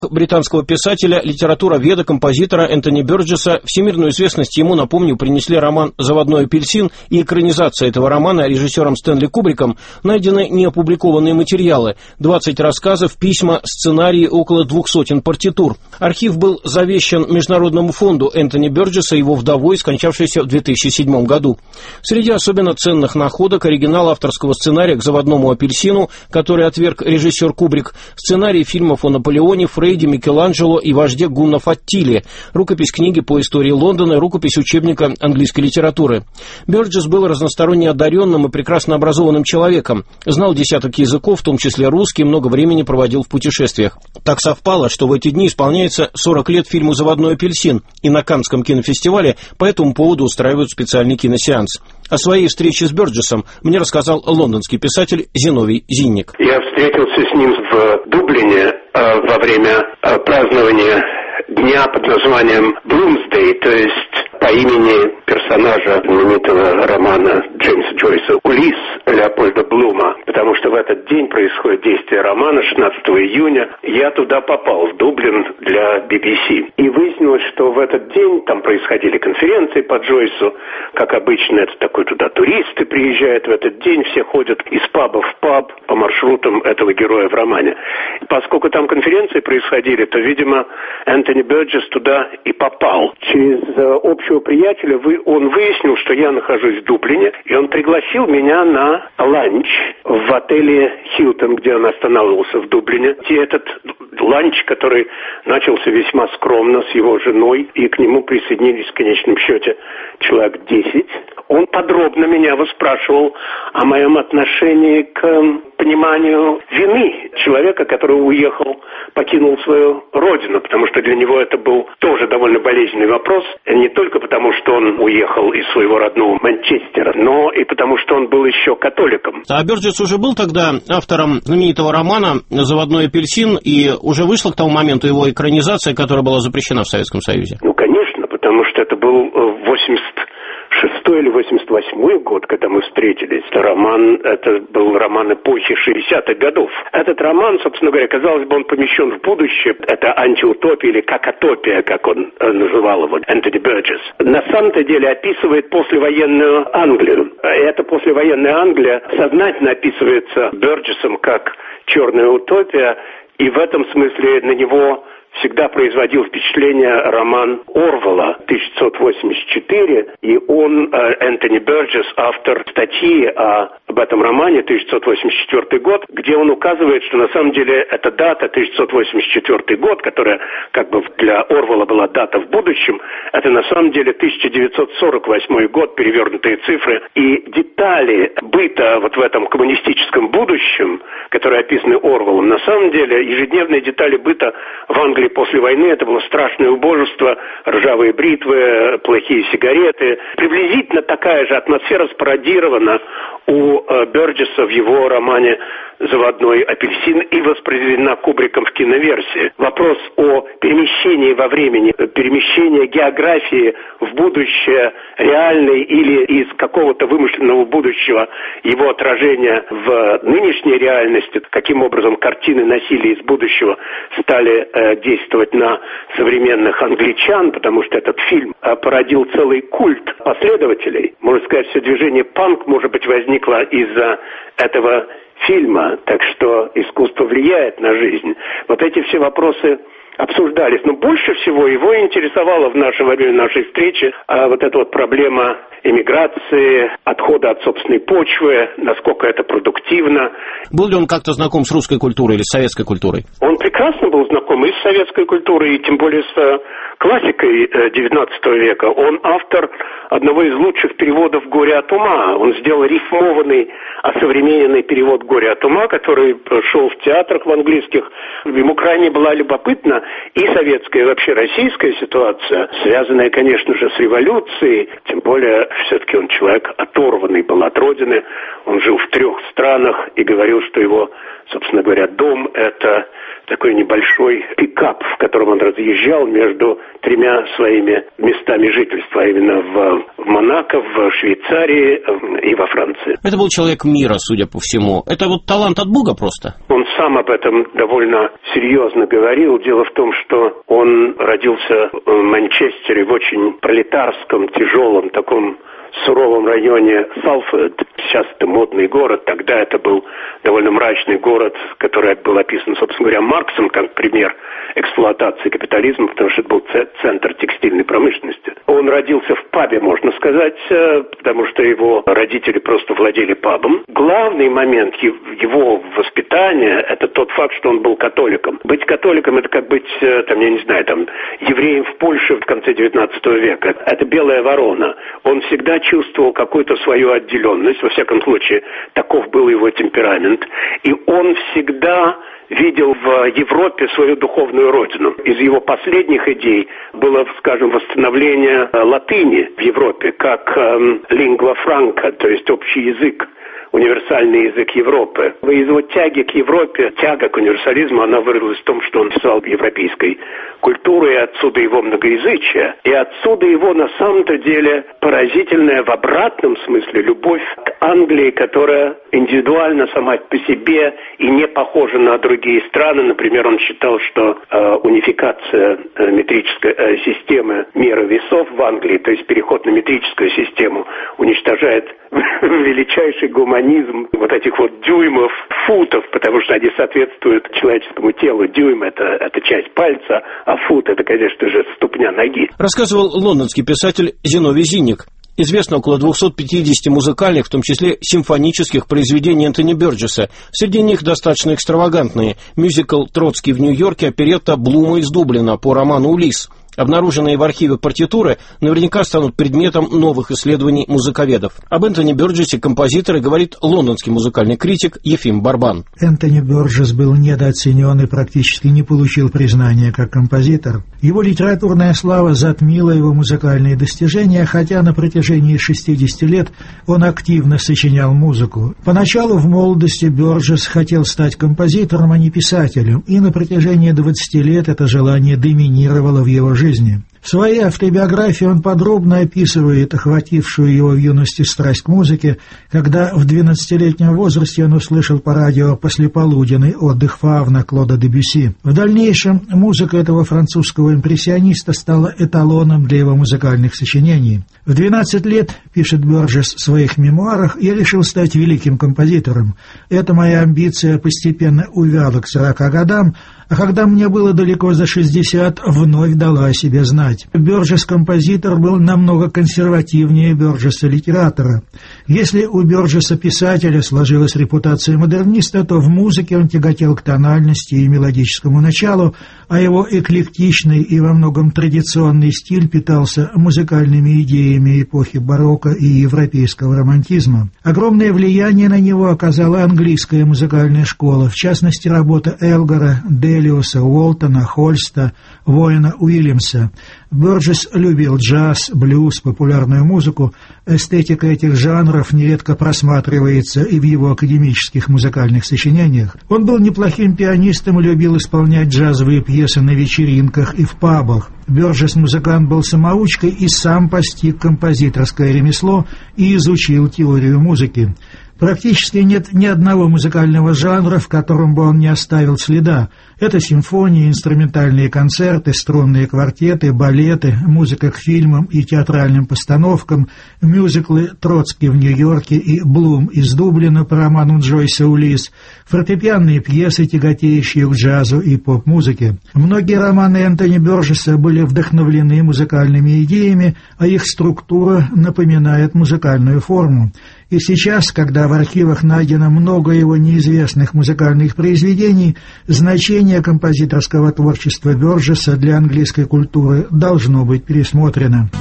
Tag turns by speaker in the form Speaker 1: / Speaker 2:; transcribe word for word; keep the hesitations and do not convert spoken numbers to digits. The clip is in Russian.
Speaker 1: Британского писателя, литературоведа, композитора Энтони Бёрджесса. Всемирную известность ему, напомню, принесли роман «Заводной апельсин» и экранизация этого романа режиссером Стэнли Кубриком. Найдены неопубликованные материалы, двадцать рассказов, письма, сценарии, около двух сотен партитур. Архив был завещан Международному фонду Энтони Бёрджесса, его вдовой, скончавшейся в две тысячи седьмом году. Среди особенно ценных находок оригинал авторского сценария к «Заводному апельсину», который отверг режиссер Кубрик, сценарий фильмов о Наполеоне, Фрейде, Микеланджело и вожде гуннов Аттиле, рукопись книги по истории Лондона, рукопись учебника английской литературы. Бёрджесс был разносторонне одаренным и прекрасно образованным человеком, знал десяток языков, в том числе русский, много времени проводил в путешествиях. Так совпало, что в эти дни исполняется сорок лет фильму «Заводной апельсин», и на Каннском кинофестивале по этому поводу устраивают специальный киносеанс. О своей встрече с Бёрджессом мне рассказал лондонский писатель Зиновий Зинник.
Speaker 2: Я встретился с ним в Дублине э, во время э, празднования дня под названием Bloomsday, то есть по имени персонажа знаменитого романа Джеймса Джойса «Улисс» Леопольда Блума, потому что в этот день происходит действие романа, шестнадцатого июня. Я туда попал, в Дублин, для би би си. И выяснилось, что в этот день там происходили конференции по Джойсу. Как обычно, это такой туда туристы приезжают в этот день, все ходят из паба в паб по маршрутам этого героя в романе. Поскольку там конференции происходили, то, видимо, Энтони Бёрджесс туда и попал. Через э, общего приятеля вы, он выяснил, что я нахожусь в Дублине, и он пригласил меня на ланч в отеле «Хилтон», где он останавливался в Дублине. И этот ланч, который начался весьма скромно с его женой, и к нему присоединились в конечном счете человек десять. Он подробно меня выспрашивал о моем отношении к пониманию вины человека, который уехал, покинул свою родину, потому что для него это был тоже довольно болезненный вопрос, не только потому, что он уехал из своего родного Манчестера, но и потому, что он был еще католиком.
Speaker 1: А Бёрджесс уже был тогда автором знаменитого романа «Заводной апельсин», и уже вышла к тому моменту его экранизация, которая была запрещена в Советском Союзе?
Speaker 2: Ну, конечно, потому что это был восемьдесят шестой или восемьдесят восьмой год, когда мы встретились. Это роман, это был роман эпохи шестидесятых годов. Этот роман, собственно говоря, казалось бы, он помещен в будущее. Это антиутопия или какотопия, как он называл его, Энтони Бёрджесс. На самом-то деле описывает послевоенную Англию. Эта послевоенная Англия сознательно описывается Бёрджессом как черная утопия, и в этом смысле на него всегда производил впечатление роман Орвелла тысяча девятьсот восемьдесят четыре, и он, Энтони Бёрджесс, автор статьи о, об этом романе тысяча девятьсот восемьдесят четвёртый год, где он указывает, что на самом деле эта дата, тысяча девятьсот восемьдесят четвёртый год, которая как бы для Орвелла была дата в будущем, это на самом деле тысяча девятьсот сорок восьмой год, перевернутые цифры, и детали быта вот в этом коммунистическом будущем, которые описаны Орвеллом, на самом деле ежедневные детали быта в Англии после войны, это было страшное убожество, ржавые бритвы, плохие сигареты. Приблизительно такая же атмосфера спародирована у э, Бёрджесса в его романе «Заводной апельсин» и воспроизведена Кубриком в киноверсии. Вопрос о перемещении во времени, перемещении географии в будущее реальной или из какого-то вымышленного будущего, его отражения в нынешней реальности, каким образом картины насилия из будущего стали э, действовать на современных англичан, потому что этот фильм э, породил целый культ последователей. Можно сказать, все движение панк, может быть, возникло из-за этого фильма, так что искусство влияет на жизнь. Вот эти все вопросы обсуждались, но больше всего его интересовала в наше во время нашей встречи а, вот эта вот проблема эмиграции, отхода от собственной почвы, насколько это продуктивно.
Speaker 1: Был ли он как-то знаком с русской культурой или с советской культурой?
Speaker 2: Он прекрасно был знаком и с советской культурой, и тем более с классикой девятнадцатого века. Он автор одного из лучших переводов «Горе от ума». Он сделал рифмованный, осовремененный перевод «Горе от ума», который шел в театрах в английских. Ему крайне была любопытна и советская, и вообще российская ситуация, связанная, конечно же, с революцией. Тем более, все-таки он человек оторванный был от родины. Он жил в трех странах и говорил, что его собственно говоря, дом – это такой небольшой пикап, в котором он разъезжал между тремя своими местами жительства, именно в, в Монако, в Швейцарии и во Франции.
Speaker 1: Это был человек мира, судя по всему. Это вот талант от Бога просто?
Speaker 2: Он сам об этом довольно серьезно говорил. Дело в том, что он родился в Манчестере, в очень пролетарском, тяжелом таком суровом районе Салфорд. Сейчас это модный город, тогда это был довольно мрачный город, который был описан, собственно говоря, Марксом как пример эксплуатации капитализма, потому что это был центр текстильной промышленности. Он родился в пабе, можно сказать, потому что его родители просто владели пабом. Главный момент его воспитания – это тот факт, что он был католиком. Быть католиком – это как быть, там, я не знаю, там, евреем в Польше в конце девятнадцатого века. Это белая ворона. Он всегда чувствовал какую-то свою отделенность, во всяком случае, таков был его темперамент. И он всегда видел в Европе свою духовную родину. Из его последних идей было, скажем, восстановление латыни в Европе как лингва франка, то есть общий язык, универсальный язык Европы. Из его тяги к Европе, тяга к универсализму, она выразилась в том, что он писал европейской культуры, и отсюда его многоязычие, и отсюда его, на самом-то деле, поразительная в обратном смысле любовь к Англии, которая индивидуально сама по себе и не похожа на другие страны. Например, он считал, что э, унификация э, метрической э, системы меры весов в Англии, то есть переход на метрическую систему, уничтожает величайший гуманизм вот этих вот дюймов, футов, потому что они соответствуют человеческому телу. Дюйм – это, это часть пальца, а фут – это, конечно же, ступня ноги.
Speaker 1: Рассказывал лондонский писатель Зиновий Зинник. Известно около двухсот пятидесяти музыкальных, в том числе симфонических произведений Энтони Бёрджесса. Среди них достаточно экстравагантные. Мюзикл «Троцкий» в Нью-Йорке, оперетта Блума из Дублина по роману «Улисс». Обнаруженные в архиве партитуры наверняка станут предметом новых исследований музыковедов. Об Энтони Бёрджессе композитор говорит лондонский музыкальный критик Ефим Барбан.
Speaker 3: Энтони Бёрджесс был недооценен и практически не получил признания как композитор. Его литературная слава затмила его музыкальные достижения, хотя на протяжении шестидесяти лет он активно сочинял музыку. Поначалу в молодости Бёрджесс хотел стать композитором, а не писателем, и на протяжении двадцати лет это желание доминировало в его жизни. жизни. В своей автобиографии он подробно описывает охватившую его в юности страсть к музыке, когда в двенадцатилетнем возрасте он услышал по радио послеполуденный отдых Фавна Клода Дебюсси. В дальнейшем музыка этого французского импрессиониста стала эталоном для его музыкальных сочинений. В двенадцать лет, пишет Бёрджесс в своих мемуарах, я решил стать великим композитором. Эта моя амбиция постепенно увяла к сорока годам, а когда мне было далеко за шестьдесят, вновь дала о себе знать. Бёрджесс-композитор был намного консервативнее Бёрджесса-литератора. Если у Бёрджесса-писателя сложилась репутация модерниста, то в музыке он тяготел к тональности и мелодическому началу, а его эклектичный и во многом традиционный стиль питался музыкальными идеями эпохи барокко и европейского романтизма. Огромное влияние на него оказала английская музыкальная школа, в частности работа Элгара, Делиуса, Уолтона, Хольста, Воэна Уильямса. Бёрджесс любил джаз, блюз, популярную музыку. Эстетика этих жанров нередко просматривается и в его академических музыкальных сочинениях. Он был неплохим пианистом и любил исполнять джазовые пьесы на вечеринках и в пабах. Бёрджесс-музыкант был самоучкой и сам постиг композиторское ремесло и изучил теорию музыки. Практически нет ни одного музыкального жанра, в котором бы он не оставил следа. Это симфонии, инструментальные концерты, струнные квартеты, балеты, музыка к фильмам и театральным постановкам, мюзиклы «Троцкий» в Нью-Йорке и «Блум» из Дублина по роману Джойса «Улисс», фортепианные пьесы, тяготеющие к джазу и поп-музыке. Многие романы Энтони Бёрджесса были вдохновлены музыкальными идеями, а их структура напоминает музыкальную форму. И сейчас, когда в архивах найдено много его неизвестных музыкальных произведений, значение композиторского творчества Бёрджесса для английской культуры должно быть пересмотрено.